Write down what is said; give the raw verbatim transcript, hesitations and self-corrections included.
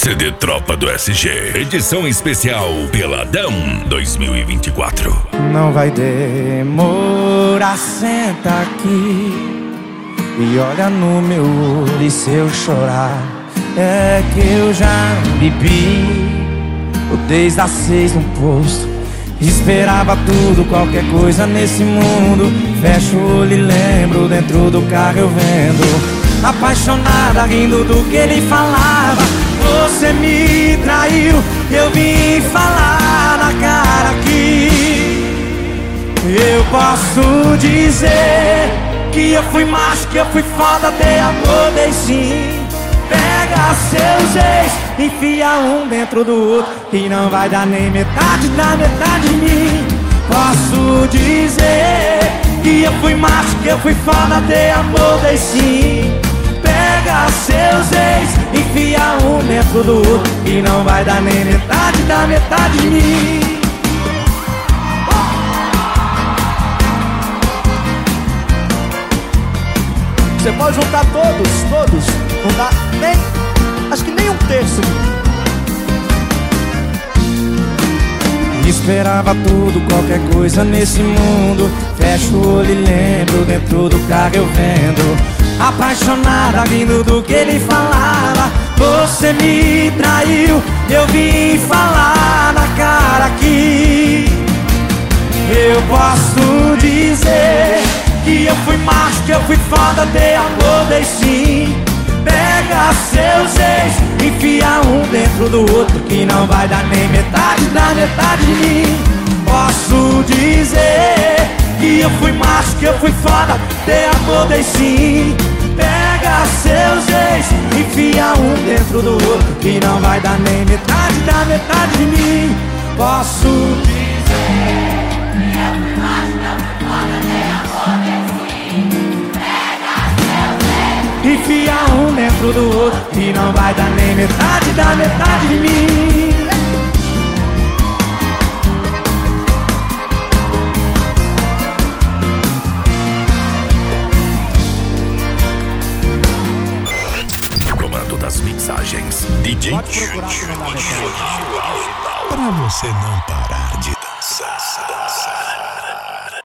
C D Tropa do S G, edição especial Peladão dois mil e vinte e quatro. Não vai demorar, senta aqui e olha no meu olho, e se eu chorar é que eu já bebi desde as seis no posto. Esperava tudo, qualquer coisa nesse mundo. Fecho o olho e lembro, dentro do carro eu vendo, apaixonada, rindo do que ele falava. Você me traiu, eu vim falar na cara aqui. Eu posso dizer que eu fui macho, que eu fui foda, dei amor, dei sim. Pega seus ex, enfia um dentro do outro, e não vai dar nem metade da metade de mim. Posso dizer que eu fui macho, que eu fui foda, dei amor, dei sim. Pega seus ex, enfia um dentro do outro, e não vai dar nem metade da metade de mim. Você pode juntar todos, todos, não dá nem, acho que nem um terço. Esperava tudo, qualquer coisa nesse mundo. Fecho o olho e lembro, dentro do carro eu vendo, apaixonada, rindo do que ele falava. Você me traiu, eu vim falar na cara aqui. Eu posso dizer que eu fui macho, que eu fui foda, dei amor, dei sim. Pega seus ex, enfia um dentro do outro, que não vai dar nem metade da metade de mim. Posso dizer que eu fui macho, que eu fui foda, dei amor, dei sim. Pega seus ex, enfia um dentro do outro, que não vai dar nem metade da metade de mim. Posso dizer que eu fui macho, que eu fui foda, dei amor, dei sim. Pega seus ex, enfia um dentro do outro, que não vai dar nem metade da metade de mim. Das mixagens D J para você não parar de dançar.